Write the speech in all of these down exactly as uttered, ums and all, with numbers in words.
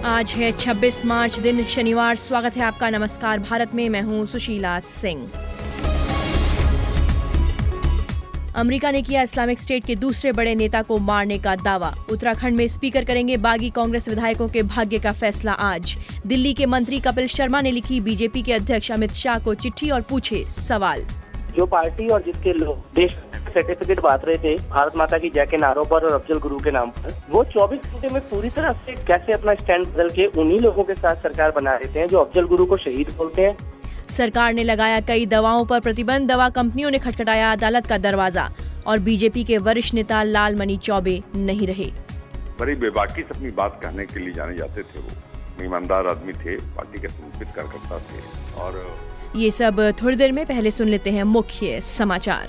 आज है छब्बीस मार्च, दिन शनिवार। स्वागत है आपका नमस्कार भारत में। मैं हूं सुशीला सिंह। अमेरिका ने किया इस्लामिक स्टेट के दूसरे बड़े नेता को मारने का दावा। उत्तराखंड में स्पीकर करेंगे बागी कांग्रेस विधायकों के भाग्य का फैसला आज। दिल्ली के मंत्री कपिल शर्मा ने लिखी बीजेपी के अध्यक्ष अमित शाह को चिट्ठी और पूछे सवाल। जो पार्टी और जिसके लोग देश सर्टिफिकेट बांट रहे थे भारत माता की जय के नारों पर और अफजल गुरु के नाम पर, वो चौबीस घंटे में पूरी तरह से कैसे अपना स्टैंड बदल के उन्हीं लोगों के साथ सरकार बना देते हैं जो अफजल गुरु को शहीद बोलते हैं। सरकार ने लगाया कई दवाओं पर प्रतिबंध। दवा कंपनियों ने खटखटाया अदालत का दरवाजा। और बीजेपी के वरिष्ठ नेता लालमणि चौबे नहीं रहे। बड़ी बेबाकी से अपनी बात कहने के लिए जाने जाते थे। वो ईमानदार आदमी थे, पार्टी के समर्पित कार्यकर्ता थे। और ये सब थोड़ी देर में, पहले सुन लेते हैं मुख्य समाचार।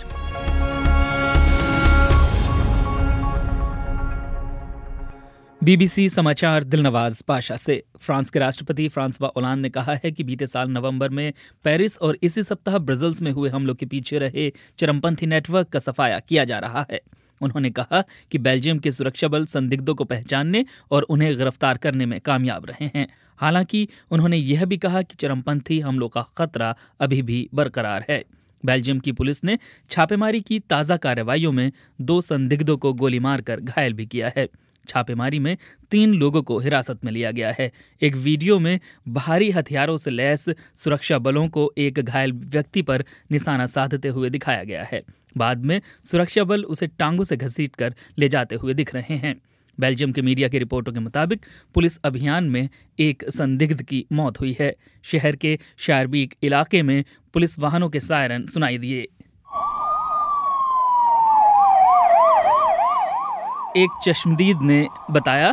बीबीसी समाचार दिलनवाज पाशा से। फ्रांस के राष्ट्रपति फ्रांसवा ओलांद ने कहा है कि बीते साल नवंबर में पेरिस और इसी सप्ताह ब्रसेल्स में हुए हमलों के पीछे रहे चरमपंथी नेटवर्क का सफाया किया जा रहा है। उन्होंने कहा कि बेल्जियम के सुरक्षा बल संदिग्धों को पहचानने और उन्हें गिरफ्तार करने में कामयाब रहे हैं। हालांकि उन्होंने यह भी कहा कि चरमपंथी हमलों का खतरा अभी भी बरकरार है। बेल्जियम की पुलिस ने छापेमारी की ताज़ा कार्रवाइयों में दो संदिग्धों को गोली मारकर घायल भी किया है। छापेमारी में तीन लोगों को हिरासत में लिया गया है। एक वीडियो में भारी हथियारों से लैस सुरक्षा बलों को एक घायल व्यक्ति पर निशाना साधते हुए दिखाया गया है। बाद में सुरक्षा बल उसे टांगों से घसीटकर ले जाते हुए दिख रहे हैं। बेल्जियम के मीडिया की रिपोर्टों के मुताबिक पुलिस अभियान में एक संदिग्ध की मौत हुई है। शहर के शारबीक इलाके में पुलिस वाहनों के सायरन सुनाई दिए। एक चश्मदीद ने बताया,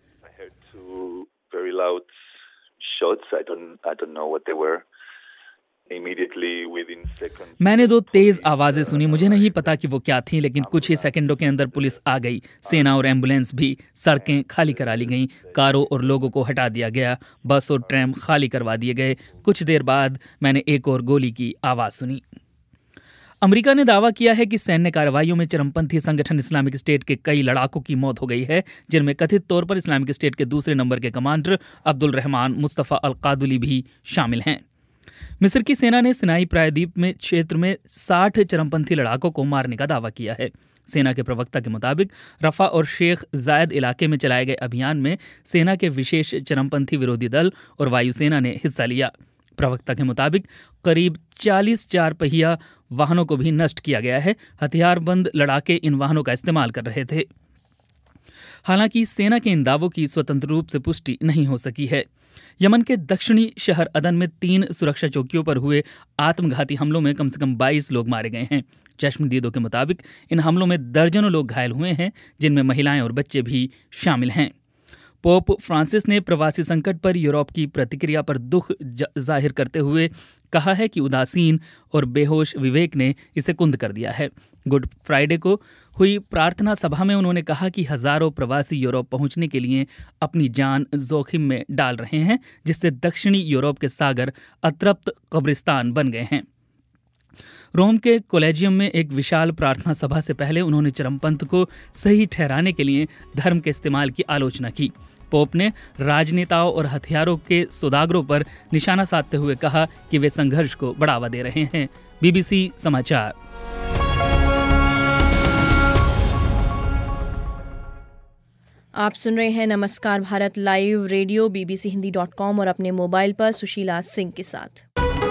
मैंने दो तेज आवाजें सुनी। मुझे नहीं पता कि वो क्या थीं, लेकिन कुछ ही सेकंडों के अंदर पुलिस आ गई। सेना और एम्बुलेंस भी। सड़कें खाली करा ली गईं। कारों और लोगों को हटा दिया गया। बस और ट्रैम खाली करवा दिए गए। कुछ देर बाद मैंने एक और गोली की आवाज सुनी। अमेरिका ने दावा किया है कि सैन्य कार्रवाइयों में चरमपंथी संगठन इस्लामिक स्टेट के कई लड़ाकों की मौत हो गई है, जिनमें कथित तौर पर इस्लामिक स्टेट के दूसरे नंबर के commander Abdul Rahman Mustafa al Qaduli भी शामिल हैं। मिस्र की सेना ने सिनाई प्रायद्वीप में क्षेत्र में साठ चरमपंथी लड़ाकों को मारने का दावा किया है। सेना के प्रवक्ता के मुताबिक रफा और शेख जायद इलाके में चलाए गए अभियान में सेना के विशेष चरमपंथी विरोधी दल और वायुसेना ने हिस्सा लिया। प्रवक्ता के मुताबिक करीब चालीस चार पहिया वाहनों को भी नष्ट किया गया है। हथियारबंद लड़ाके इन वाहनों का इस्तेमाल कर रहे थे। हालांकि सेना के इन दावों की स्वतंत्र रूप से पुष्टि नहीं हो सकी है। यमन के दक्षिणी शहर अदन में तीन सुरक्षा चौकियों पर हुए आत्मघाती हमलों में कम से कम बाईस लोग मारे गए हैं। चश्मदीदों के मुताबिक इन हमलों में दर्जनों लोग घायल हुए हैं, जिनमें महिलाएं और बच्चे भी शामिल हैं। पोप फ्रांसिस ने प्रवासी संकट पर यूरोप की प्रतिक्रिया पर दुख जाहिर करते हुए कहा है कि उदासीन और बेहोश विवेक ने इसे कुंद कर दिया है। गुड फ्राइडे को हुई प्रार्थना सभा में उन्होंने कहा कि हजारों प्रवासी यूरोप पहुंचने के लिए अपनी जान जोखिम में डाल रहे हैं, जिससे दक्षिणी यूरोप के सागर अतृप्त कब्रिस्तान बन गए हैं। रोम के कोलेजियम में एक विशाल प्रार्थना सभा से पहले उन्होंने चरमपंथ को सही ठहराने के लिए धर्म के इस्तेमाल की आलोचना की। पोप ने राजनेताओं और हथियारों के सौदागरों पर निशाना साधते हुए कहा कि वे संघर्ष को बढ़ावा दे रहे हैं। बीबीसी समाचार। आप सुन रहे हैं नमस्कार Bharat live radio BBC Hindi dot com और अपने मोबाइल पर सुशीला सिंह के साथ।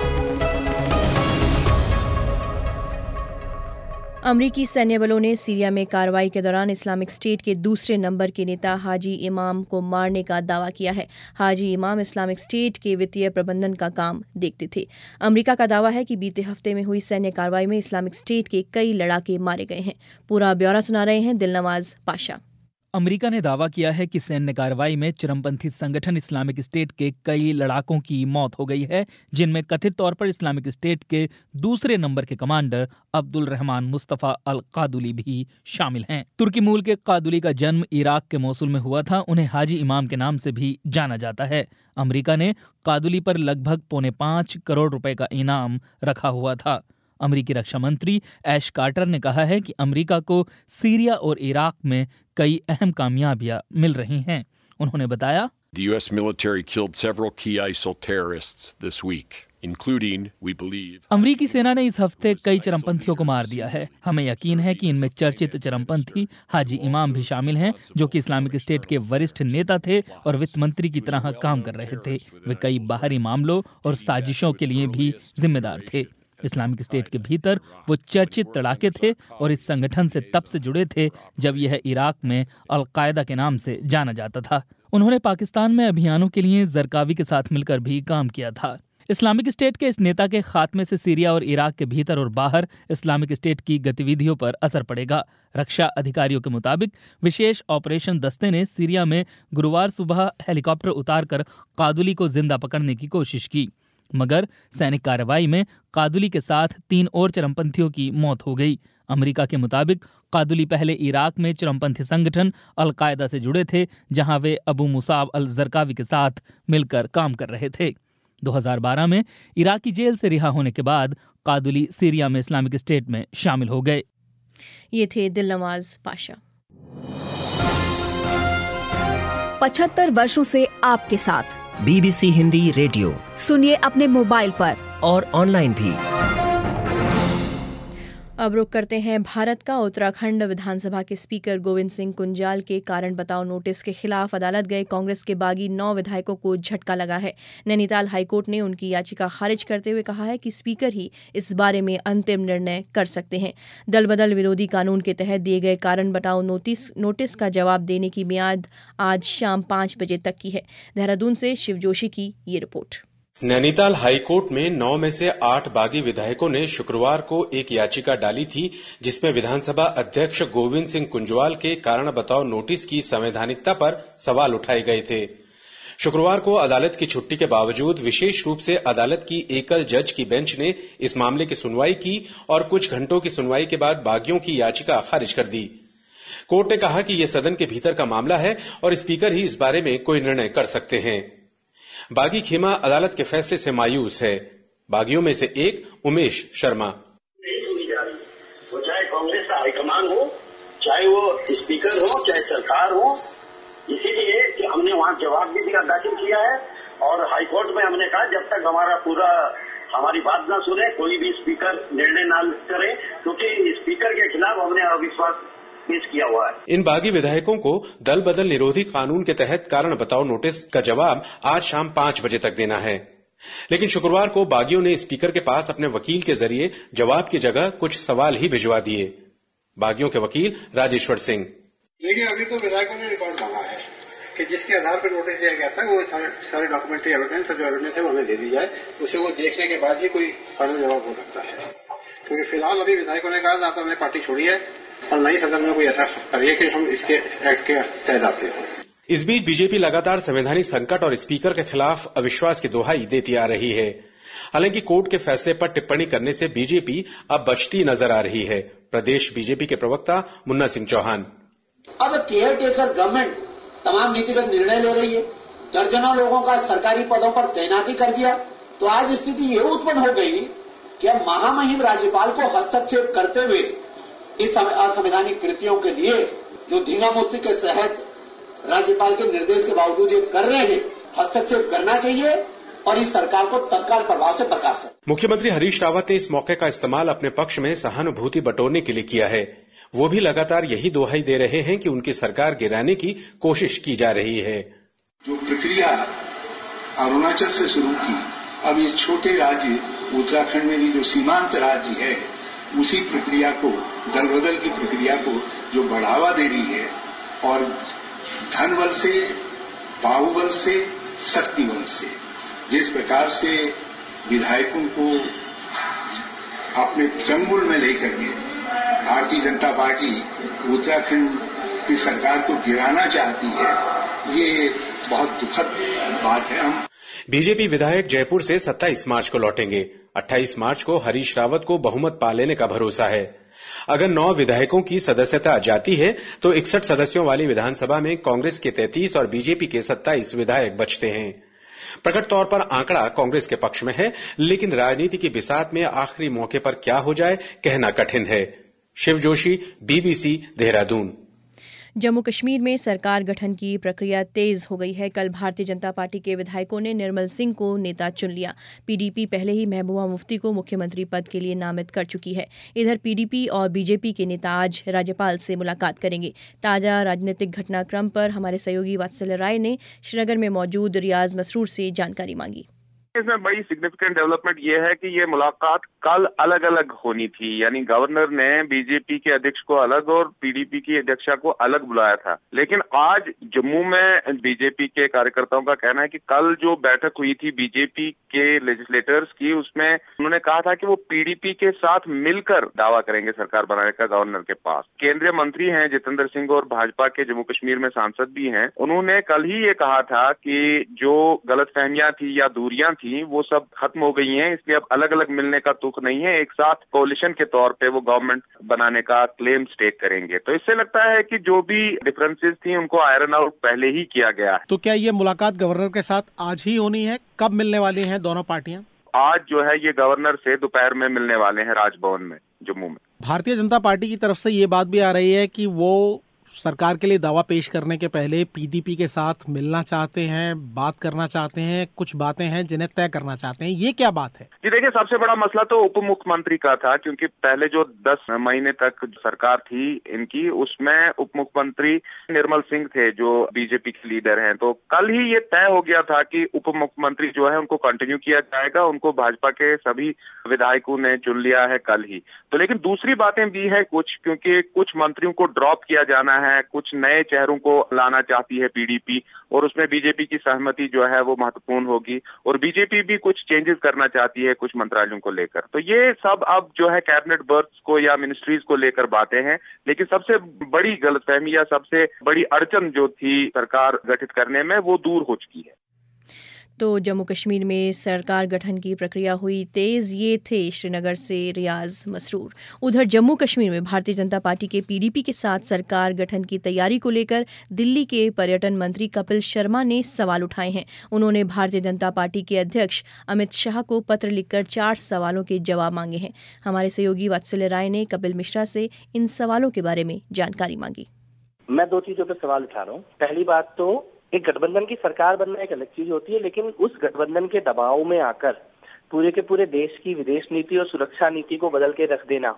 अमरीकी सैन्य बलों ने सीरिया में कार्रवाई के दौरान इस्लामिक स्टेट के दूसरे नंबर के नेता हाजी इमाम को मारने का दावा किया है। हाजी इमाम इस्लामिक स्टेट के वित्तीय प्रबंधन का काम देखते थे। अमेरिका का दावा है कि बीते हफ्ते में हुई सैन्य कार्रवाई में इस्लामिक स्टेट के कई लड़ाके मारे गए हैं। पूरा ब्यौरा सुना रहे हैं दिलनवाज पाशा। अमेरिका ने दावा किया है कि सैन्य कार्रवाई में चरमपंथी संगठन इस्लामिक स्टेट के कई लड़ाकों की मौत हो गई है, जिनमें कथित तौर पर इस्लामिक स्टेट के दूसरे नंबर के commander Abdul Rahman Mustafa al Qaduli भी शामिल हैं। तुर्की मूल के कादुली का जन्म इराक के मोसुल में हुआ था। उन्हें हाजी इमाम के नाम से भी जाना जाता है। अमेरिका ने कादुली पर लगभग पौने पाँच करोड़ रुपए का इनाम रखा हुआ था। अमेरिकी रक्षा मंत्री ऐश कार्टर ने कहा है कि अमेरिका को सीरिया और इराक में कई अहम कामयाबियां मिल रही हैं। उन्होंने बताया, The U S military killed several key ISIL terrorists this week, including, we believe, अमरीकी सेना ने इस हफ्ते कई चरमपंथियों को मार दिया है। हमें यकीन है कि इनमें चर्चित चरमपंथी हाजी इमाम भी शामिल हैं, जो कि इस्लामिक स्टेट के वरिष्ठ नेता थे और वित्त मंत्री की तरह काम कर रहे थे। वे कई बाहरी मामलों और साजिशों के लिए भी जिम्मेदार थे। इस्लामिक स्टेट के भीतर वो चर्चित तड़ाके थे और इस संगठन से तब से जुड़े थे जब यह इराक में अल-कायदा के नाम से जाना जाता था। उन्होंने पाकिस्तान में अभियानों के लिए जरकावी के साथ मिलकर भी काम किया था। इस्लामिक स्टेट के इस नेता के खात्मे से सीरिया और इराक के भीतर और बाहर इस्लामिक स्टेट की गतिविधियों पर असर पड़ेगा। रक्षा अधिकारियों के मुताबिक विशेष ऑपरेशन दस्ते ने सीरिया में गुरुवार सुबह हेलीकॉप्टर उतारकर कादुली को जिंदा पकड़ने की कोशिश की, मगर सैनिक कार्रवाई में कादुली के साथ तीन और चरमपंथियों की मौत हो गई। अमेरिका के मुताबिक कादुली पहले इराक में चरमपंथी संगठन अल-कायदा से जुड़े थे, जहां वे अबू मुसाब अल-जरकावी के साथ मिलकर काम कर रहे थे। दो हज़ार बारह में इराकी जेल से रिहा होने के बाद कादुली सीरिया में इस्लामिक स्टेट में शामिल हो गए। ये थे दिलनवाज पाशा। पचहत्तर वर्षों से आपके साथ बीबीसी हिंदी रेडियो सुनिए अपने मोबाइल पर और ऑनलाइन भी। अब रुक करते हैं भारत का। उत्तराखंड विधानसभा के स्पीकर गोविंद सिंह कुंजाल के कारण बताओ नोटिस के खिलाफ अदालत गए कांग्रेस के बागी नौ विधायकों को झटका लगा है। नैनीताल हाईकोर्ट ने उनकी याचिका खारिज करते हुए कहा है कि स्पीकर ही इस बारे में अंतिम निर्णय कर सकते हैं। दल बदल विरोधी कानून के तहत दिए गए कारण बताओ नोटिस नोटिस का जवाब देने की मियाद आज शाम पाँच बजे तक की है। देहरादून से शिव जोशी की ये रिपोर्ट। नैनीताल हाईकोर्ट में नौ में से आठ बागी विधायकों ने शुक्रवार को एक याचिका डाली थी, जिसमें विधानसभा अध्यक्ष गोविंद सिंह कुंजवाल के कारण बताओ नोटिस की संवैधानिकता पर सवाल उठाए गए थे। शुक्रवार को अदालत की छुट्टी के बावजूद विशेष रूप से अदालत की एकल जज की बेंच ने इस मामले की सुनवाई की और कुछ घंटों की सुनवाई के बाद बागियों की याचिका खारिज कर दी। कोर्ट ने कहा कि यह सदन के भीतर का मामला है और स्पीकर ही इस बारे में कोई निर्णय कर सकते हैं। बागी खेमा अदालत के फैसले से मायूस है। बागियों में से एक उमेश शर्मा। नहीं सुनी जा रही, वो चाहे कांग्रेस का हाईकमान हो, चाहे वो स्पीकर हो, चाहे सरकार हो। इसीलिए कि हमने वहां जवाब भी दाखिल किया है और हाईकोर्ट में हमने कहा जब तक हमारा पूरा हमारी बात ना सुने कोई भी स्पीकर निर्णय ना करे, क्योंकि स्पीकर के खिलाफ हमने अविश्वास पेश किया हुआ है। इन बागी विधायकों को दल बदल निरोधी कानून के तहत कारण बताओ नोटिस का जवाब आज शाम पाँच बजे तक देना है, लेकिन शुक्रवार को बागियों ने स्पीकर के पास अपने वकील के जरिए जवाब की जगह कुछ सवाल ही भिजवा दिए। बागियों के वकील राजेश्वर सिंह। लेकिन अभी तो विधायकों ने रिकॉर्ड मांगा है कि जिसके आधार पर नोटिस दिया गया था वो सारे सारे डॉक्यूमेंट्री एविडेंस जो एविडेंस है वो हमें दे दी जाए, उसे वो देखने के बाद ही कोई फाइनल जवाब हो सकता है। क्योंकि फिलहाल अभी विधायकों ने कहा था हमने पार्टी छोड़ी है और नई सदन में कोई ऐसा करिए कि हम इसके एक्ट के तहत आते हैं। इस बीच बीजेपी लगातार संवैधानिक संकट और स्पीकर के खिलाफ अविश्वास की दोहाई देती आ रही है। हालांकि कोर्ट के फैसले पर टिप्पणी करने से बीजेपी अब बचती नजर आ रही है। प्रदेश बीजेपी के प्रवक्ता मुन्ना सिंह चौहान। अब केयर टेकर गवर्नमेंट तमाम नीतिगत निर्णय ले रही है, दर्जनों लोगों का सरकारी पदों पर तैनाती कर दिया, तो आज स्थिति ये उत्पन्न हो गई कि अब महामहिम राज्यपाल को हस्तक्षेप करते हुए इस असंवैधानिक कृतियों के लिए जो धींगा मुफ्ती के तहत राज्यपाल के निर्देश के बावजूद ये कर रहे हैं, हस्तक्षेप करना चाहिए और इस सरकार को तत्काल प्रभाव से बर्खास्त करना। मुख्यमंत्री हरीश रावत ने इस मौके का इस्तेमाल अपने पक्ष में सहानुभूति बटोरने के लिए किया है। वो भी लगातार यही दोहाई दे रहे हैं कि उनकी सरकार गिराने की कोशिश की जा रही है। जो प्रक्रिया अरुणाचल से शुरू की, अब ये छोटे राज्य उत्तराखंड में भी जो सीमांत राज्य है उसी प्रक्रिया को, दल बदल की प्रक्रिया को जो बढ़ावा दे रही है और धन बल से, बाहुबल से, शक्ति बल से, जिस प्रकार से विधायकों को अपने चंगुल में लेकर के भारतीय जनता पार्टी उत्तराखंड की सरकार को गिराना चाहती है, ये बहुत दुखद बात है। हम बीजेपी विधायक जयपुर से सत्ताईस मार्च को लौटेंगे। अट्ठाईस मार्च को हरीश रावत को बहुमत पा लेने का भरोसा है। अगर नौ विधायकों की सदस्यता जाती है तो इकसठ सदस्यों वाली विधानसभा में कांग्रेस के तैंतीस और बीजेपी के सत्ताईस विधायक बचते हैं। प्रकट तौर पर आंकड़ा कांग्रेस के पक्ष में है, लेकिन राजनीति की बिसात में आखिरी मौके पर क्या हो जाए कहना कठिन है। शिव जोशी, बीबीसी, देहरादून। जम्मू कश्मीर में सरकार गठन की प्रक्रिया तेज हो गई है। कल भारतीय जनता पार्टी के विधायकों ने निर्मल सिंह को नेता चुन लिया। पीडीपी पहले ही महबूबा मुफ्ती को मुख्यमंत्री पद के लिए नामित कर चुकी है। इधर पीडीपी और बीजेपी के नेता आज राज्यपाल से मुलाकात करेंगे। ताजा राजनीतिक घटनाक्रम पर हमारे सहयोगी वात्सल्य राय ने श्रीनगर में मौजूद रियाज मसरूर से जानकारी मांगी। इसमें बड़ी सिग्निफिकेंट डेवलपमेंट ये है कि ये मुलाकात कल अलग अलग होनी थी, यानी गवर्नर ने बीजेपी के अध्यक्ष को अलग और पीडीपी की अध्यक्षा को अलग बुलाया था। लेकिन आज जम्मू में बीजेपी के कार्यकर्ताओं का कहना है कि कल जो बैठक हुई थी बीजेपी के लेजिस्लेटर्स की, उसमें उन्होंने कहा था कि वो पीडीपी के साथ मिलकर दावा करेंगे सरकार बनाने का गवर्नर के पास। केंद्रीय मंत्री हैं जितेंद्र सिंह और भाजपा के जम्मू कश्मीर में सांसद भी हैं, उन्होंने कल ही ये कहा था कि जो गलतफहमियां थी या दूरियां थी वो सब खत्म हो गई हैं, इसलिए अब अलग अलग मिलने का तुक नहीं है, एक साथ कोalition के तौर पे वो गवर्नमेंट बनाने का क्लेम स्टेक करेंगे। तो इससे लगता है कि जो भी डिफरेंसेस थी उनको आयरन आउट पहले ही किया गया है। तो क्या ये मुलाकात गवर्नर के साथ आज ही होनी है? कब मिलने वाली हैं दोनों पार्टियां? आज जो है ये गवर्नर से दोपहर में मिलने वाले हैं राजभवन में जम्मू में। भारतीय जनता पार्टी की तरफ से ये बात भी आ रही है कि वो सरकार के लिए दावा पेश करने के पहले पीडीपी के साथ मिलना चाहते हैं, बात करना चाहते हैं, कुछ बातें हैं जिन्हें तय करना चाहते हैं। ये क्या बात है? जी देखिए, सबसे बड़ा मसला तो उप मुख्यमंत्री का था, क्योंकि पहले जो दस महीने तक सरकार थी इनकी, उसमें उप मुख्यमंत्री निर्मल सिंह थे जो बीजेपी के लीडर हैं। तो कल ही ये तय हो गया था कि उप मुख्यमंत्री जो है उनको कंटिन्यू किया जाएगा, उनको भाजपा के सभी विधायकों ने चुन लिया है कल ही। तो लेकिन दूसरी बातें भी है कुछ, क्योंकि कुछ मंत्रियों को ड्रॉप किया जाना है, कुछ नए चेहरों को लाना चाहती है पीडीपी, और उसमें बीजेपी की सहमति जो है वो महत्वपूर्ण होगी, और बीजेपी भी कुछ चेंजेस करना चाहती है कुछ मंत्रालयों को लेकर। तो ये सब अब जो है कैबिनेट बर्थ्स को या मिनिस्ट्रीज को लेकर बातें हैं। लेकिन सबसे बड़ी गलतफहमी या सबसे बड़ी अड़चन जो थी सरकार गठित करने में, वो दूर हो चुकी है। तो जम्मू कश्मीर में सरकार गठन की प्रक्रिया हुई तेज। ये थे श्रीनगर से रियाज मसरूर। उधर जम्मू कश्मीर में भारतीय जनता पार्टी के पीडीपी के साथ सरकार गठन की तैयारी को लेकर दिल्ली के पर्यटन मंत्री कपिल शर्मा ने सवाल उठाए हैं। उन्होंने भारतीय जनता पार्टी के अध्यक्ष अमित शाह को पत्र लिखकर चार सवालों के जवाब मांगे हैं। हमारे सहयोगी वात्सल्य राय ने कपिल मिश्रा से इन सवालों के बारे में जानकारी मांगी। मैं दो चीजों पर सवाल उठा रहा हूँ। पहली बात तो एक गठबंधन की सरकार बनना एक अलग चीज होती है, लेकिन उस गठबंधन के दबाव में आकर पूरे के पूरे देश की विदेश नीति और सुरक्षा नीति को बदल के रख देना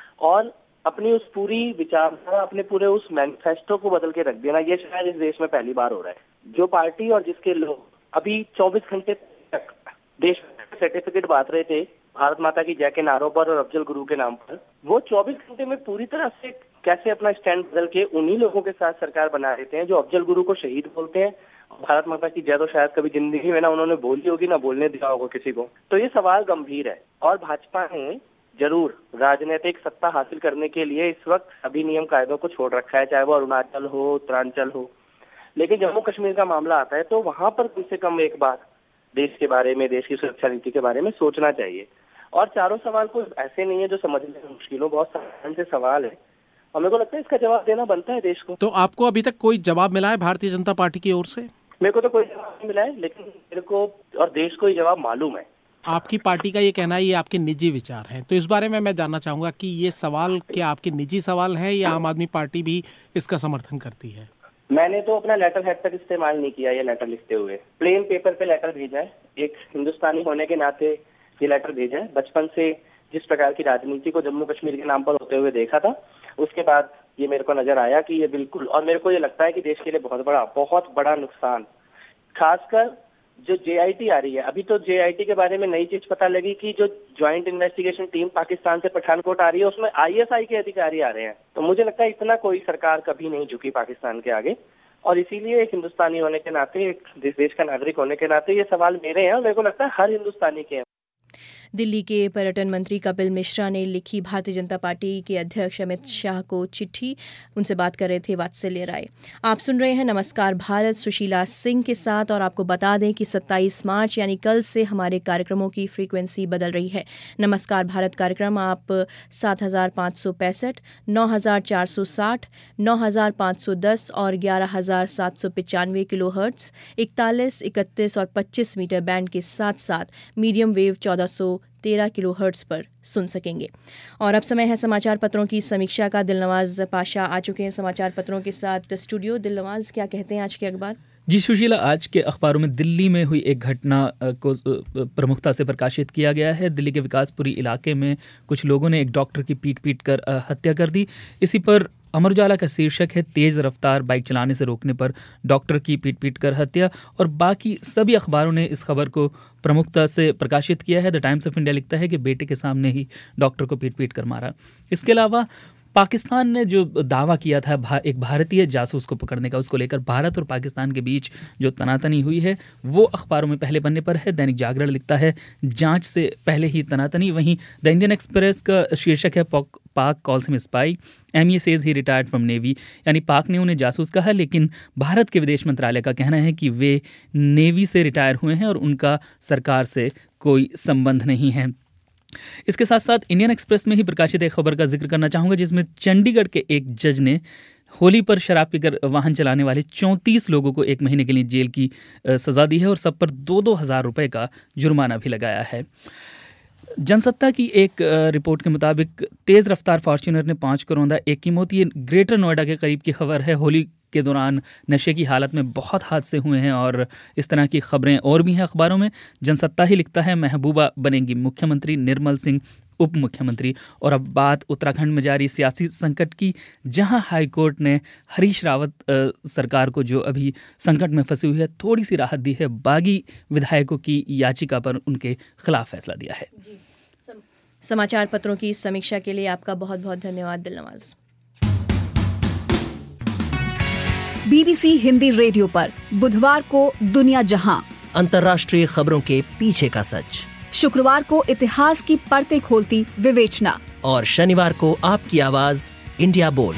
और अपनी उस पूरी विचारधारा, अपने पूरे उस मैनिफेस्टो को बदल के रख देना, ये शायद इस देश में पहली बार हो रहा है। जो पार्टी और जिसके लोग अभी चौबीस घंटे तक देश में सर्टिफिकेट बांट रहे थे भारत माता की जय के नारों पर और अफजल गुरु के नाम पर, वो चौबीस घंटे में पूरी तरह से कैसे अपना स्टैंड बदल के उन्हीं लोगों के साथ सरकार बना देते हैं जो अफजल गुरु को शहीद बोलते हैं। भारत माता की जय तो शायद कभी जिंदगी में ना उन्होंने बोली होगी ना बोलने दिया होगा किसी को। तो ये सवाल गंभीर है और भाजपा ने जरूर राजनीतिक सत्ता हासिल करने के लिए इस वक्त सभी नियम कायदों को छोड़ रखा है, चाहे वो अरुणाचल हो, उत्तरांचल हो। लेकिन जम्मू कश्मीर का मामला आता है तो वहां पर कम से कम एक बार देश के बारे में, देश की सुरक्षा नीति के बारे में सोचना चाहिए। और चारों सवाल कोई ऐसे नहीं है जो समझने में मुश्किल हो, बहुत साधारण से सवाल है और मेरे को लगता है इसका जवाब देना बनता है देश को। तो आपको अभी तक कोई जवाब मिला है भारतीय जनता पार्टी की ओर से? मेरे को तो कोई जवाब नहीं मिला है, लेकिन मेरे को और देश को ये जवाब मालूम है। आपकी पार्टी का ये कहना है ये आपके निजी विचार हैं, तो इस बारे में मैं जानना चाहूंगा कि ये सवाल क्या आपके निजी सवाल हैं या आम आदमी पार्टी भी इसका समर्थन करती है? मैंने तो अपना लेटर हेड तक इस्तेमाल नहीं किया ये लेटर लिखते हुए। प्लेन पेपर पे लेटर भेजा है, एक हिंदुस्तानी होने के नाते ये लेटर भेजा है। बचपन से जिस प्रकार की राजनीति को जम्मू कश्मीर के नाम पर होते हुए देखा था, उसके बाद ये मेरे को नजर आया कि ये बिल्कुल, और मेरे को ये लगता है कि देश के लिए बहुत बड़ा बहुत बड़ा नुकसान, खासकर जो जेआईटी आ रही है। अभी तो जेआईटी के बारे में नई चीज पता लगी कि जो ज्वाइंट इन्वेस्टिगेशन टीम पाकिस्तान से पठानकोट आ रही है उसमें आईएसआई के अधिकारी आ रहे हैं। तो मुझे लगता है इतना कोई सरकार कभी नहीं झुकी पाकिस्तान के आगे, और इसीलिए एक हिंदुस्तानी होने के नाते, एक देश का नागरिक होने के नाते ये सवाल मेरे हैं और मेरे को लगता है हर हिंदुस्तानी के हैं। दिल्ली के पर्यटन मंत्री कपिल मिश्रा ने लिखी भारतीय जनता पार्टी के अध्यक्ष अमित शाह को चिट्ठी। उनसे बात कर रहे थे वात्सल्य राय। आप सुन रहे हैं नमस्कार भारत सुशीला सिंह के साथ, और आपको बता दें कि सत्ताईस मार्च यानी कल से हमारे कार्यक्रमों की फ्रीक्वेंसी बदल रही है। नमस्कार भारत कार्यक्रम आप सात हज़ार पाँच सौ पैंसठ, नौ हज़ार चार सौ साठ, नौ हज़ार पाँच सौ दस और ग्यारह हज़ार सात सौ पचानवे किलो हर्ट्स, इकतालीस, इकतीस और पच्चीस मीटर बैंड के साथ साथ मीडियम वेव चौदह सौ तेरह किलो हर्ट्ज पर सुन सकेंगे। और अब समय है समाचार पत्रों की समीक्षा का। दिलनवाज पाशा आ चुके हैं समाचार पत्रों के साथ स्टूडियो। दिलनवाज, क्या कहते हैं आज के अखबार? जी सुशीला, आज के अखबारों में दिल्ली में हुई एक घटना को प्रमुखता से प्रकाशित किया गया है। दिल्ली के विकासपुरी इलाके में कुछ लोगों ने एक डॉक्टर की पीट पीट कर हत्या कर दी। इसी पर अमर उजाला का शीर्षक है तेज रफ्तार बाइक चलाने से रोकने पर डॉक्टर की पीट पीट कर हत्या। और बाकी सभी अखबारों ने इस खबर को प्रमुखता से प्रकाशित किया है। द टाइम्स ऑफ इंडिया लिखता है कि बेटे के सामने ही डॉक्टर को पीट पीट कर मारा। इसके अलावा पाकिस्तान ने जो दावा किया था भा, एक भारतीय जासूस को पकड़ने का, उसको लेकर भारत और पाकिस्तान के बीच जो तनातनी हुई है वो अखबारों में पहले पन्ने पर है। दैनिक जागरण लिखता है जांच से पहले ही तनातनी। वहीं द इंडियन एक्सप्रेस का शीर्षक है Pak calls him spy, M A says he retired from navy. यानी पाक ने उन्हें जासूस कहा, लेकिन भारत के विदेश मंत्रालय का कहना है कि वे नेवी से रिटायर हुए हैं और उनका सरकार से कोई संबंध नहीं है। इसके साथ साथ इंडियन एक्सप्रेस में ही प्रकाशित एक खबर का जिक्र करना चाहूँगा, जिसमें चंडीगढ़ के एक जज ने होली पर शराब पीकर वाहन चलाने वाले चौंतीस लोगों को एक महीने के लिए जेल की सज़ा दी है और सब पर दो दो हज़ार रुपये का जुर्माना भी लगाया है। जनसत्ता की एक रिपोर्ट के मुताबिक तेज़ रफ्तार फॉर्च्यूनर ने पाँच करोंदा एक की मौत। ये ग्रेटर नोएडा के करीब की खबर है। होली के दौरान नशे की हालत में बहुत हादसे हुए हैं और इस तरह की खबरें और भी हैं अखबारों में। जनसत्ता ही लिखता है महबूबा बनेंगी मुख्यमंत्री, निर्मल सिंह उप मुख्यमंत्री। और अब बात उत्तराखंड में जारी सियासी संकट की, जहां हाईकोर्ट ने हरीश रावत सरकार को, जो अभी संकट में फंसी हुई है, थोड़ी सी राहत दी है। बागी विधायकों की याचिका पर उनके खिलाफ फैसला दिया है। समाचार पत्रों की समीक्षा के लिए आपका बहुत बहुत धन्यवाद दिलनवाज। बीबीसी हिंदी रेडियो पर बुधवार को दुनिया जहां, अंतर्राष्ट्रीय खबरों के पीछे का सच। शुक्रवार को इतिहास की परतें खोलती विवेचना और शनिवार को आपकी आवाज इंडिया बोल।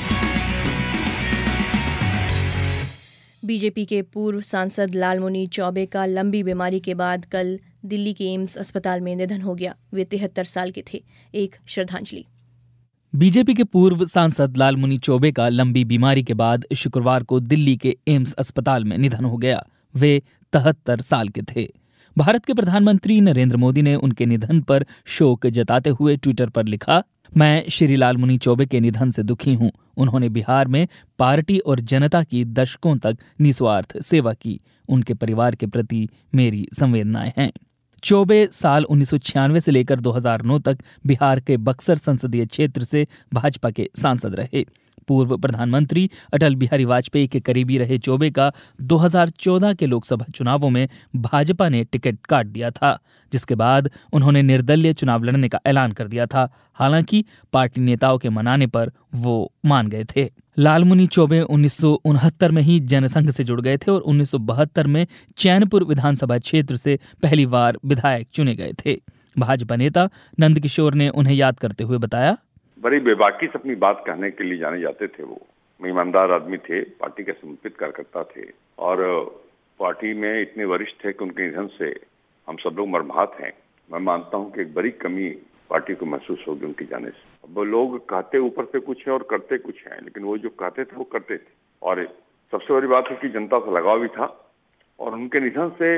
बीजेपी के पूर्व सांसद लालमुनि चौबे का लंबी बीमारी के बाद कल दिल्ली के एम्स अस्पताल में निधन हो गया। वे तिहत्तर साल के थे। एक श्रद्धांजलि। बीजेपी के पूर्व सांसद लालमुनि चौबे का लंबी बीमारी के बाद शुक्रवार को दिल्ली के एम्स अस्पताल में निधन हो गया। वे तिहत्तर साल के थे। भारत के प्रधानमंत्री नरेंद्र मोदी ने उनके निधन पर शोक जताते हुए ट्विटर पर लिखा, मैं श्री लालमुनि चौबे के निधन से दुखी हूं। उन्होंने बिहार में पार्टी और जनता की दशकों तक निस्वार्थ सेवा की। उनके परिवार के प्रति मेरी संवेदनाएं हैं। चौबे साल उन्नीस सौ छियानवे से लेकर दो हज़ार नौ तक बिहार के बक्सर संसदीय क्षेत्र से भाजपा के सांसद रहे। पूर्व प्रधानमंत्री अटल बिहारी वाजपेयी के करीबी रहे चौबे का दो हज़ार चौदह के लोकसभा चुनावों में भाजपा ने टिकट काट दिया था, जिसके बाद उन्होंने निर्दलीय चुनाव लड़ने का ऐलान कर दिया था। हालांकि पार्टी नेताओं के मनाने पर वो मान गए थे। लालमुनि चौबे उन्नीस सौ उनहत्तर में ही जनसंघ से जुड़ गए थे और उन्नीस सौ बहत्तर में चैनपुर विधानसभा क्षेत्र से पहली बार विधायक चुने गए थे। भाजपा नेता नंदकिशोर ने उन्हें याद करते हुए बताया, बड़ी बेबाकी से अपनी बात कहने के लिए जाने जाते थे। वो ईमानदार आदमी थे, पार्टी के समर्पित कार्यकर्ता थे और पार्टी में इतने वरिष्ठ थे कि उनके निधन से हम सब लोग मर्माहत हैं। मैं मानता हूं कि एक बड़ी कमी पार्टी को महसूस होगी उनकी जाने से। अब लोग कहते ऊपर से कुछ है और करते कुछ है, लेकिन वो जो कहते थे वो करते थे। और सबसे बड़ी बात है कि जनता से लगाव भी था और उनके निधन से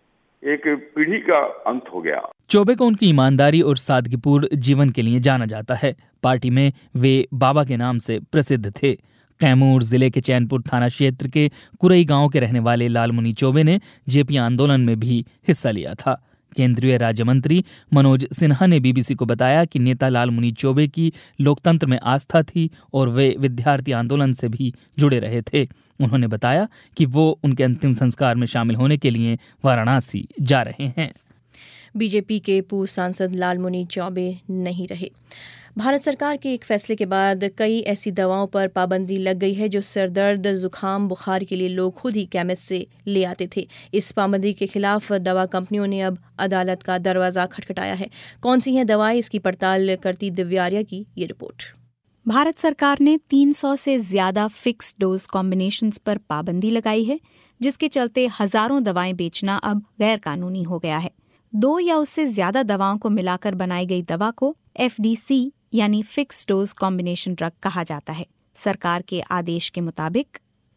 एक पीढ़ी का अंत हो गया। चौबे को उनकी ईमानदारी और सादगीपूर्ण जीवन के लिए जाना जाता है। पार्टी में वे बाबा के नाम से प्रसिद्ध थे। कैमूर जिले के चैनपुर थाना क्षेत्र के कुरई गांव के रहने वाले लालमुनि चौबे ने जेपी आंदोलन में भी हिस्सा लिया था। केंद्रीय राज्य मंत्री मनोज सिन्हा ने बीबीसी को बताया कि नेता लालमुनि चौबे की लोकतंत्र में आस्था थी और वे विद्यार्थी आंदोलन से भी जुड़े रहे थे। उन्होंने बताया कि वो उनके अंतिम संस्कार में शामिल होने के लिए वाराणसी जा रहे हैं। बीजेपी के पूर्व सांसद लालमुनि चौबे नहीं रहे। भारत सरकार के एक फैसले के बाद कई ऐसी दवाओं पर पाबंदी लग गई है जो सरदर्द, जुकाम, बुखार के लिए लोग खुद ही केमिस्ट से ले आते थे। इस पाबंदी के खिलाफ दवा कंपनियों ने अब अदालत का दरवाजा खटखटाया है। कौन सी हैं दवाएं, इसकी पड़ताल करती दिव्या आर्या की ये रिपोर्ट। भारत सरकार ने तीन सौ से ज्यादा फिक्स डोज कॉम्बिनेशंस पर पाबंदी लगाई है, जिसके चलते हजारों दवाएं बेचना अब गैर कानूनी हो गया है। दो या उससे ज्यादा दवाओं को मिलाकर बनाई गई दवा को एफ डी सी यानी फिक्स डोज कॉम्बिनेशन ड्रग कहा जाता है। सरकार के आदेश के मुताबिक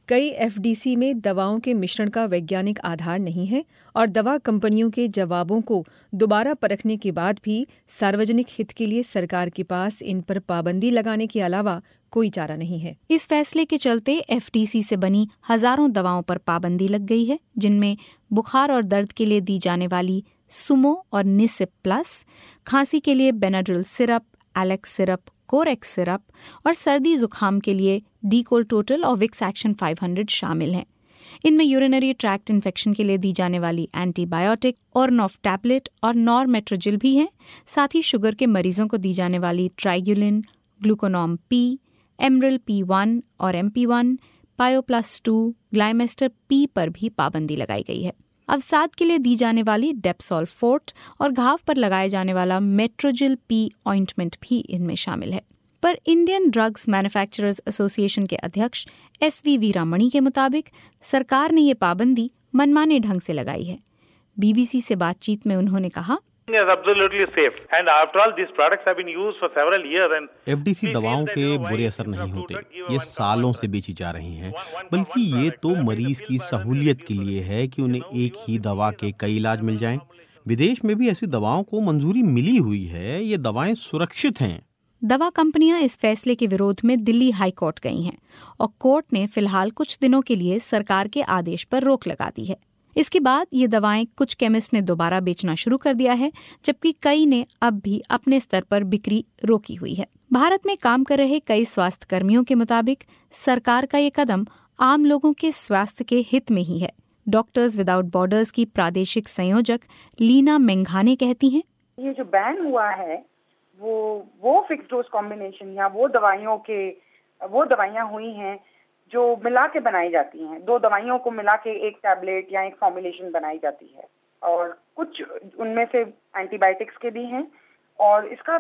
कई एफडीसी में दवाओं के मिश्रण का वैज्ञानिक आधार नहीं है और दवा कंपनियों के जवाबों को दोबारा परखने के बाद भी सार्वजनिक हित के लिए सरकार के पास इन पर पाबंदी लगाने के अलावा कोई चारा नहीं है। इस फैसले के चलते एफडीसी से बनी हजारों दवाओं पर पाबंदी लग गई है, जिनमें बुखार और दर्द के लिए दी जाने वाली सुमो और निसिप प्लस, खांसी के लिए Benadryl syrup, Alex syrup, Corex syrup और सर्दी जुकाम के लिए डीकोल टोटल और विक्स एक्शन पाँच सौ शामिल हैं। इनमें यूरिनरी ट्रैक्ट इन्फेक्शन के लिए दी जाने वाली एंटीबायोटिक और नॉफ टैबलेट और नॉरमेट्रोजिल भी हैं। साथ ही शुगर के मरीजों को दी जाने वाली Trigulin, Gluconorm P, Amaryl P one और M P one, Pioplus two, Glimestar P पर भी पाबंदी लगाई गई है। अवसाद के लिए दी जाने वाली डेप्सोल फोर्ट और घाव पर लगाए जाने वाला मेट्रोजिल पी ऑइंटमेंट भी इनमें शामिल है। पर इंडियन ड्रग्स मैन्युफैक्चरर्स एसोसिएशन के अध्यक्ष एस वी वीरामणी के मुताबिक सरकार ने ये पाबंदी मनमाने ढंग से लगाई है। बीबीसी से बातचीत में उन्होंने कहा, एफडीसी दवाओं के बुरे असर नहीं होते, ये सालों से बेची जा रही हैं, बल्कि ये तो मरीज की सहूलियत के लिए है कि उन्हें एक ही दवा के कई इलाज मिल जाएं। विदेश में भी ऐसी दवाओं को मंजूरी मिली हुई है, ये दवाएं सुरक्षित हैं। दवा कंपनियां इस फैसले के विरोध में दिल्ली हाई कोर्ट गई हैं और कोर्ट ने फिलहाल कुछ दिनों के लिए सरकार के आदेश पर रोक लगा दी है। इसके बाद ये दवाएं कुछ केमिस्ट ने दोबारा बेचना शुरू कर दिया है, जबकि कई ने अब भी अपने स्तर पर बिक्री रोकी हुई है। भारत में काम कर रहे कई स्वास्थ्य कर्मियों के मुताबिक सरकार का ये कदम आम लोगों के स्वास्थ्य के हित में ही है। डॉक्टर्स विदाउट बॉर्डर्स की प्रादेशिक संयोजक लीना मेंघाने कहती हैं, ये जो बैन हुआ है वो वो फिक्स डोज कॉम्बिनेशन या वो दवाइयों के वो दवाइयाँ हुई हैं जो मिला के बनाई जाती हैं। दो दवाइयों को मिला के एक टैबलेट या एक फॉर्मुलेशन बनाई जाती है और कुछ उनमें से एंटीबायोटिक्स के भी हैं। और इसका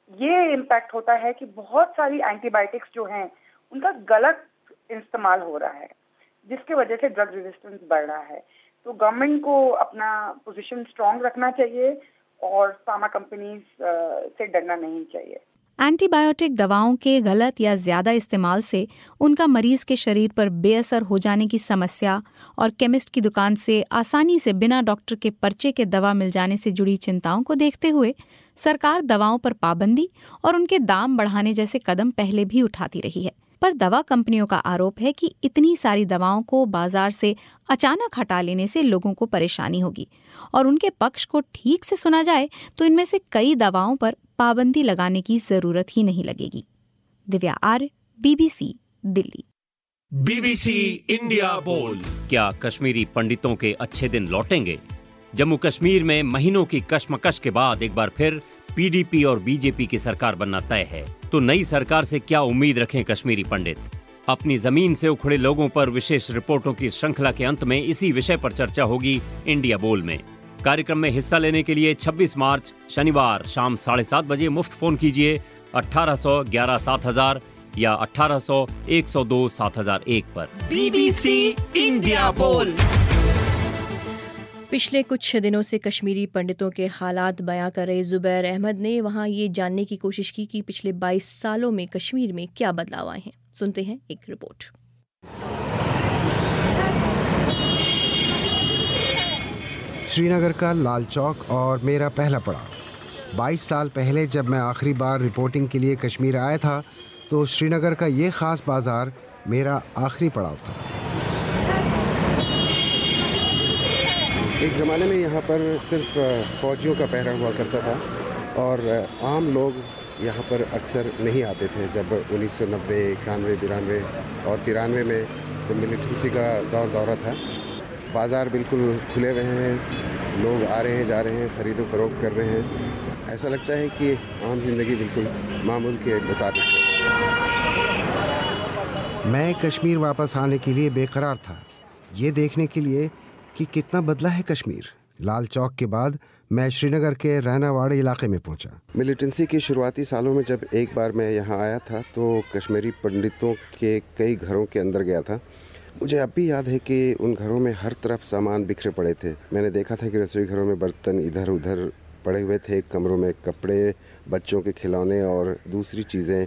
ये इम्पैक्ट होता है कि बहुत सारी एंटीबायोटिक्स जो हैं उनका गलत इस्तेमाल हो रहा है, जिसके वजह से ड्रग रेजिस्टेंस बढ़ रहा है। तो गवर्नमेंट को अपना पोजीशन स्ट्रांग रखना चाहिए और फार्मा कंपनीज से डरना नहीं चाहिए। एंटीबायोटिक दवाओं के गलत या ज्यादा इस्तेमाल से उनका मरीज के शरीर पर बेअसर हो जाने की समस्या और केमिस्ट की दुकान से आसानी से बिना डॉक्टर के पर्चे के दवा मिल जाने से जुड़ी चिंताओं को देखते हुए सरकार दवाओं पर पाबंदी और उनके दाम बढ़ाने जैसे कदम पहले भी उठाती रही है। पर दवा कंपनियों का आरोप है कि इतनी सारी दवाओं को बाजार से अचानक हटा लेने से लोगों को परेशानी होगी और उनके पक्ष को ठीक से सुना जाए तो इनमें से कई दवाओं पर पाबंदी लगाने की जरूरत ही नहीं लगेगी। Divya Arya, BBC, Delhi. BBC India Bol. क्या कश्मीरी पंडितों के अच्छे दिन लौटेंगे? जम्मू कश्मीर में महीनों की कशमकश के बाद एक बार फिर पीडीपी और बीजेपी की सरकार बनना तय है, तो नई सरकार से क्या उम्मीद रखें कश्मीरी पंडित? अपनी जमीन से उखड़े लोगों पर विशेष रिपोर्टों की श्रृंखला के अंत में इसी विषय पर चर्चा होगी इंडिया बोल में। कार्यक्रम में हिस्सा लेने के लिए छब्बीस मार्च शनिवार शाम साढ़े सात बजे मुफ्त फोन कीजिए अठारह सौ ग्यारह सात हजार या अठारह सौ एक सौ दो सात हजार एक पर। बीबीसी इंडिया बोल। पिछले कुछ दिनों से कश्मीरी पंडितों के हालात बयां कर रहे जुबैर अहमद ने वहां ये जानने की कोशिश की कि पिछले बाईस सालों में कश्मीर में क्या बदलाव आए हैं। सुनते हैं एक रिपोर्ट। श्रीनगर का लाल चौक और मेरा पहला पड़ाव। बाईस साल पहले जब मैं आखिरी बार रिपोर्टिंग के लिए कश्मीर आया था तो श्रीनगर का ये ख़ास बाज़ार मेरा आखिरी पड़ाव था। एक ज़माने में यहाँ पर सिर्फ फ़ौजियों का पहरा हुआ करता था और आम लोग यहाँ पर अक्सर नहीं आते थे। जब उन्नीस सौ नब्बे, इक्यानवे, बिरानवे और तिरानवे में तो मिलिटेंसी का दौर दौरा था। बाज़ार बिल्कुल खुले हुए हैं, लोग आ रहे हैं, जा रहे हैं, ख़रीदो फ़रोख्त कर रहे हैं। ऐसा लगता है कि आम जिंदगी बिल्कुल मामूल के मुताबिक है। मैं कश्मीर वापस आने के लिए बेकरार था, ये देखने के लिए कि कितना बदला है कश्मीर। लाल चौक के बाद मैं श्रीनगर के रहनावाड़े इलाके में पहुंचा। मिलिटेंसी के शुरुआती सालों में जब एक बार मैं यहाँ आया था तो कश्मीरी पंडितों के कई घरों के अंदर गया था। मुझे अब भी याद है कि उन घरों में हर तरफ सामान बिखरे पड़े थे। मैंने देखा था कि रसोई घरों में बर्तन इधर उधर पड़े हुए थे, कमरों में कपड़े, बच्चों के खिलौने और दूसरी चीज़ें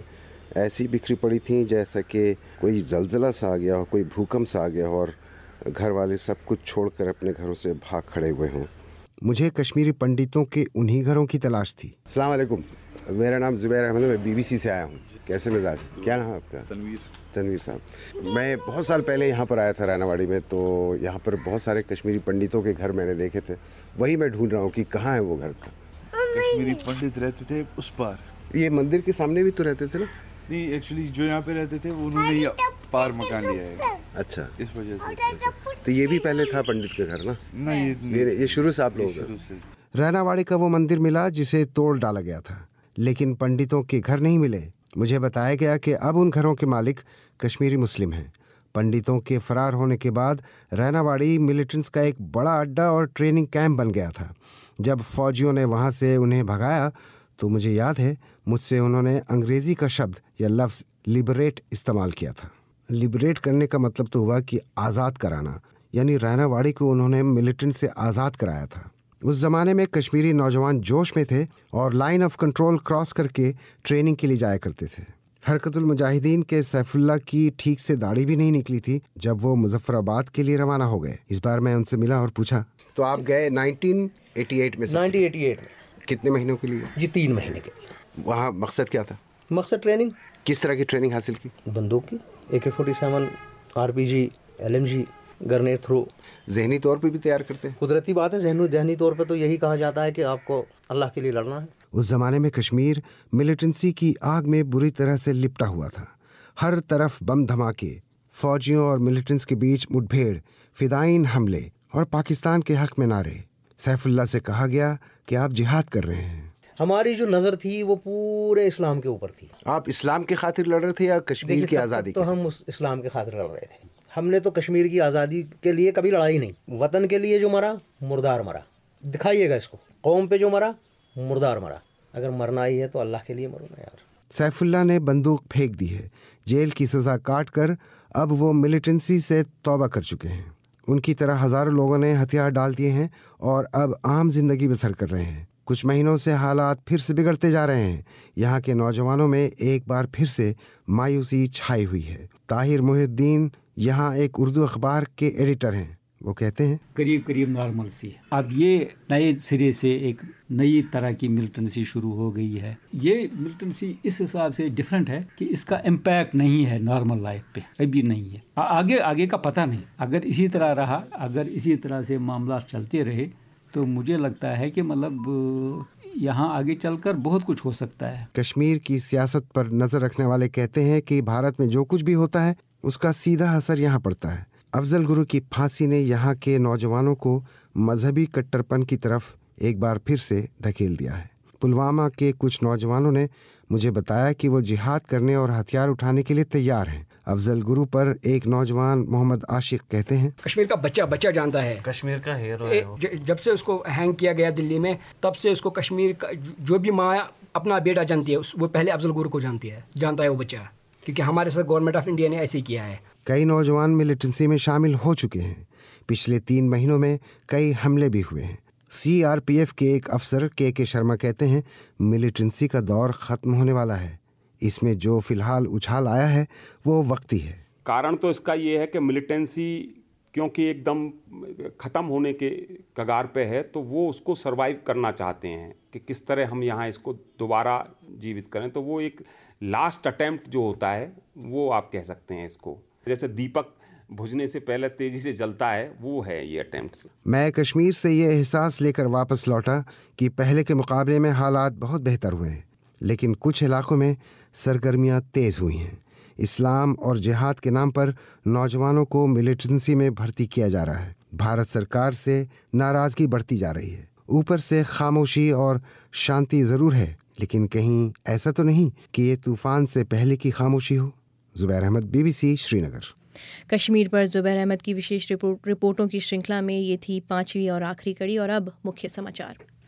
ऐसी बिखरी पड़ी थी जैसा कि कोई जलजला सा आ गया हो, कोई भूकंप सा आ गया हो और घर वाले सब कुछ छोड़कर अपने घरों से भाग खड़े हुए हों। मुझे कश्मीरी पंडितों के उन्हीं घरों की तलाश थी। अस्सलाम वालेकुम, मेरा नाम जुबैर अहमद है, मैं बीबीसी से आया हूँ। कैसे मिजाज? क्या नाम है आपका? तनवीर। तनवीर साहब, मैं बहुत साल पहले यहाँ पर आया था रैनावाड़ी में, तो यहाँ पर बहुत सारे कश्मीरी पंडितों के घर मैंने देखे थे। वही मैं ढूंढ रहा हूँ कि कहाँ है वो घर का। कश्मीरी पंडित रहते थे उस पार। ये मंदिर के सामने भी तो रहते थे ना? नहीं, एक्चुअली जो यहाँ पे रहते थे वो उन्होंने पार मकान लिया है। अच्छा, इस वजह से। तो ये भी पहले था पंडित के घर ना? नहीं, ये, ये शुरू से आप लोग? शुरू से। रैनावाड़ी का वो मंदिर मिला जिसे तोड़ डाला गया था, लेकिन पंडितों के घर नहीं मिले। मुझे बताया गया कि अब उन घरों के मालिक कश्मीरी मुस्लिम हैं। पंडितों के फरार होने के बाद रैनावाड़ी मिलिटेंट्स का एक बड़ा अड्डा और ट्रेनिंग कैंप बन गया था। जब फौजियों ने वहाँ से उन्हें भगाया तो मुझे याद है मुझसे उन्होंने अंग्रेज़ी का शब्द या लफ्ज़ लिबरेट इस्तेमाल किया था। लिबरेट करने का मतलब तो हुआ कि आज़ाद कराना, यानी रैनावाड़ी को उन्होंने मिलिटेंट से आज़ाद कराया था। उस ज़माने में कश्मीरी नौजवान जोश में थे और लाइन ऑफ कंट्रोल क्रॉस करके ट्रेनिंग के लिए जाया करते थे। हरकतुल मुजाहिदीन के सैफुल्ला की ठीक से दाढ़ी भी नहीं निकली थी जब वो मुजफ्फराबाद के लिए रवाना हो गए। इस बार मैं उनसे मिला और पूछा, तो आप गए नाइनटीन एटी एट में? नाइनटीन एटी एट में। कितने महीनों के लिए? जी तीन महीने के लिए। वहाँ मकसद क्या था? मकसद ट्रेनिंग। किस तरह की ट्रेनिंग हासिल की? बंदूक की, A K forty seven, R P G, L M G, grenade throw. जहनी तौर पे भी तैयार करते हैं? कुदरती बात है, जहनी जहनी तौर पे तो यही कहा जाता है कि आपको अल्लाह के लिए लड़ना है। उस ज़माने में कश्मीर मिलिटेंसी की आग में बुरी तरह से लिपटा हुआ था। हर तरफ बम धमाके, फौजियों और मिलिटेंट्स के बीच मुठभेड़, फिदाइन हमले और पाकिस्तान के हक में नारे। सैफुल्ला से कहा गया कि आप जिहाद कर रहे हैं। हमारी जो नज़र थी वो पूरे इस्लाम के ऊपर थी। आप इस्लाम की खातिर लड़ रहे थे या कश्मीर की आज़ादी? तो हम उस इस्लाम के खातिर लड़ रहे थे। हमने तो कश्मीर की आज़ादी के लिए कभी लड़ाई नहीं। वतन के लिए जो मरा, मुर्दार मरा। दिखाइएगा इसको, कौम पे जो मरा, मुर्दार मरा। अगर मरना ही है तो अल्लाह के लिए मरो ना यार। सैफुल्ला ने बंदूक फेंक दी है। जेल की सज़ा काट कर अब वो मिलिटेंसी से तौबा कर चुके हैं। उनकी तरह हज़ारों लोगों ने हथियार डाल दिए हैं और अब आम जिंदगी बसर कर रहे हैं। कुछ महीनों से हालात फिर से बिगड़ते जा रहे हैं। यहाँ के नौजवानों में एक बार फिर से मायूसी छाई हुई है। ताहिर मुहिद्दीन यहाँ एक उर्दू अखबार के एडिटर हैं। वो कहते हैं, करीब करीब नॉर्मल सी। अब ये नए सिरे से एक नई तरह की मिलिटेंसी शुरू हो गई है। ये मिलिटेंसी इस हिसाब से डिफरेंट है कि इसका इम्पैक्ट नहीं है नॉर्मल लाइफ पे, अभी नहीं है। आ, आगे आगे का पता नहीं। अगर इसी तरह रहा, अगर इसी तरह से मामला चलते रहे तो मुझे लगता है कि मतलब यहाँ आगे चलकर बहुत कुछ हो सकता है। कश्मीर की सियासत पर नजर रखने वाले कहते हैं कि भारत में जो कुछ भी होता है उसका सीधा असर यहाँ पड़ता है। अफजल गुरु की फांसी ने यहाँ के नौजवानों को मजहबी कट्टरपन की तरफ एक बार फिर से धकेल दिया है। पुलवामा के कुछ नौजवानों ने मुझे बताया कि वो जिहाद करने और हथियार उठाने के लिए तैयार हैं। अफजल गुरु पर एक नौजवान मोहम्मद आशिक कहते हैं, कश्मीर का बच्चा बच्चा जानता है, कश्मीर का हीरो है वो। जब से उसको हैंग किया गया दिल्ली में, तब से उसको कश्मीर का जो भी माँ अपना बेटा जानती है, वो पहले अफजल गुरु को जानती है, जानता है वो बच्चा, क्योंकि हमारे साथ गवर्नमेंट ऑफ इंडिया ने ऐसे ही किया है। कई नौजवान मिलिटेंसी में शामिल हो चुके हैं। पिछले तीन महीनों में कई हमले भी हुए हैं। सी आर पी एफ के एक अफसर के के शर्मा कहते हैं, मिलिटेंसी का दौर ख़त्म होने वाला है। इसमें जो फिलहाल उछाल आया है वो वक्ती है। कारण तो इसका ये है कि मिलिटेंसी क्योंकि एकदम ख़त्म होने के कगार पे है, तो वो उसको सरवाइव करना चाहते हैं कि किस तरह हम यहाँ इसको दोबारा जीवित करें। तो वो एक लास्ट अटेम्प्ट जो होता है वो आप कह सकते हैं इसको, जैसे दीपक बुझने से पहले तेजी से जलता है, वो है ये अटेम्प्ट। मैं कश्मीर से ये एहसास लेकर वापस लौटा कि पहले के मुकाबले में हालात बहुत बेहतर हुए हैं, लेकिन कुछ इलाकों में सरगर्मियां तेज़ हुई हैं। इस्लाम और जिहाद के नाम पर नौजवानों को मिलिटेंसी में भर्ती किया जा रहा है। भारत सरकार से नाराज़गी बढ़ती जा रही है। ऊपर से खामोशी और शांति ज़रूर है, लेकिन कहीं ऐसा तो नहीं कि ये तूफ़ान से पहले की खामोशी हो। जुबैर अहमद, बीबीसी, श्रीनगर। कश्मीर पर जुबैर अहमद की विशेष रिपोर्ट रिपोर्टों की श्रृंखला में ये थी पांचवी और आखिरी कड़ी। और अब मुख्य समाचार।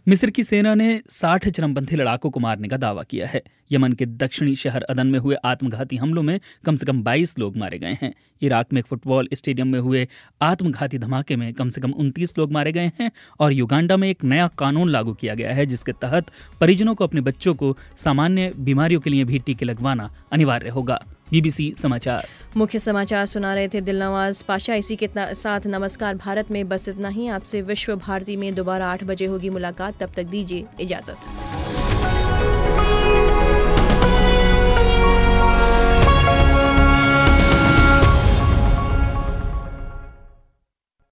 मिस्र की सेना ने साठ चरमपंथी लड़ाकों को मारने का दावा किया है। यमन के दक्षिणी शहर अदन में हुए आत्मघाती हमलों में कम से कम बाईस लोग मारे गए हैं। इराक में एक फुटबॉल स्टेडियम में हुए आत्मघाती धमाके में कम से कम उनतीस लोग मारे गए हैं। और युगांडा में एक नया कानून लागू किया गया है जिसके तहत परिजनों को अपने बच्चों को सामान्य बीमारियों के लिए भी टीके लगवाना अनिवार्य होगा। बीबीसी समाचार मुख्य समाचार सुना रहे थे दिलनवाज पाशा। इसी के साथ नमस्कार भारत में बस इतना ही। आपसे विश्व भारती में दोबारा आठ बजे होगी मुलाकात। तब तक दीजिए इजाजत।